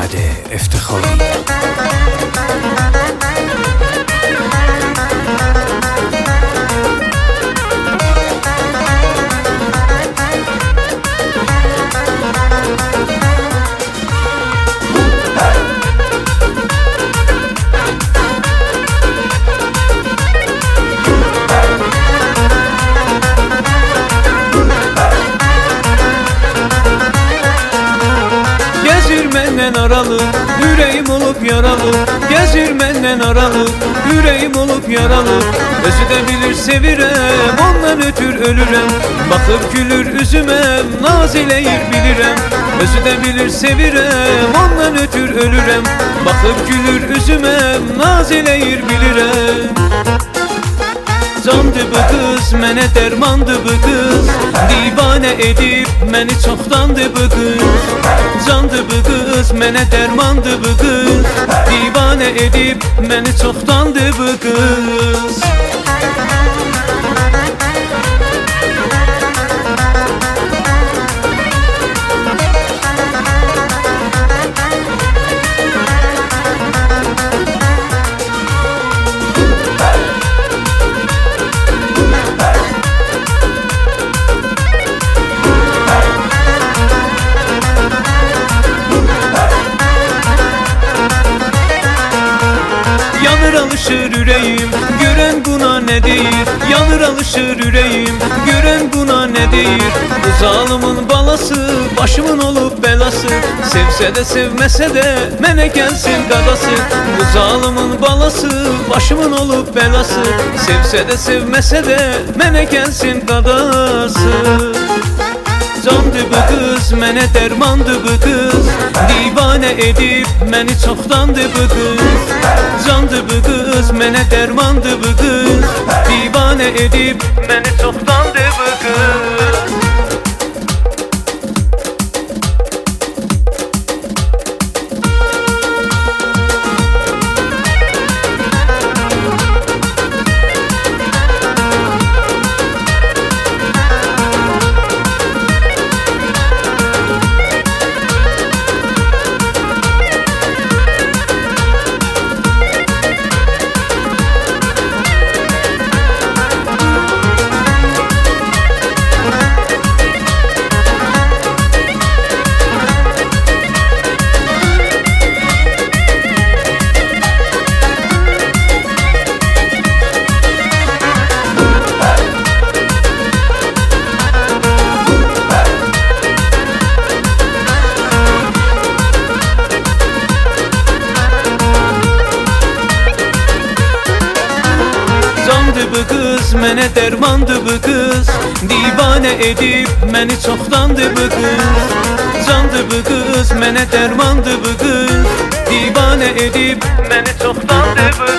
Əhmədi İftixari. Məndən aralı, ürəyim olub yaralı. Gəzir məndən aralı, ürəyim olub yaralı. Özü də bilir sevirəm, ondan ötür ölürəm. Baxıb gülür üzümə, naz eləyir bilirəm. Özü də bilir sevirəm, ondan ötür ölürəm. Baxıb gülür üzümə, naz eləyir bilirəm. Candı bu qız, mənə dərmandı bu qız. Divanə edib məni çoxdandı bu qız. Candı bu qız, mənə dərmandı bu qız. Divanə edib məni çoxdandı bu qız. Yanır alışır ürəyim, görən buna nə deyir? Yanır alışır ürəyim, görən buna nə deyir? Bu zalımın balası, başımın olub bəlası. Sevsə də sevməsə də mənə gəlsin qadası. Bu zalımın balası, başımın olub bəlası. Sevsə də sevməsə də mənə gəlsin qadası. Candı bu qız, mənə dərmandı bu qız. Divanə edib məni çoxdandı bu qız. Candı bu qız, mənə dərmandı bu qız. Divanə edib məni çoxdandı bu qız. Candı bu qız, mənə dərmandı bu qız. Divanə edib məni çoxdandı bu qız. Candı bu qız, mənə dərmandı bu qız. Divanə edib məni çoxdandı bu qız.